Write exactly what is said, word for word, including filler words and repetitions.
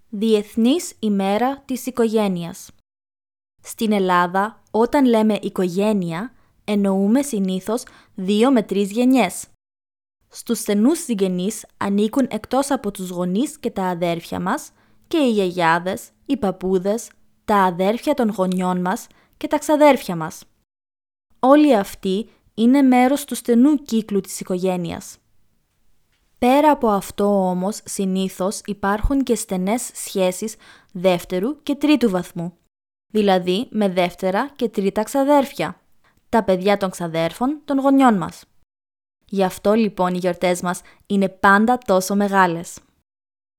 Διεθνής ημέρα της οικογένειας. Στην Ελλάδα, όταν λέμε οικογένεια, εννοούμε συνήθως δύο με τρεις γενιές. Στους στενούς συγγενείς ανήκουν εκτός από τους γονείς και τα αδέρφια μας και οι γιαγιάδες, οι παππούδες, τα αδέρφια των γονιών μας και τα ξαδέρφια μας. Όλοι αυτοί είναι μέρος του στενού κύκλου της οικογένειας. Πέρα από αυτό όμως, συνήθως υπάρχουν και στενές σχέσεις δεύτερου και τρίτου βαθμού, δηλαδή με δεύτερα και τρίτα ξαδέρφια, τα παιδιά των ξαδέρφων των γονιών μας. Γι' αυτό λοιπόν οι γιορτές μας είναι πάντα τόσο μεγάλες.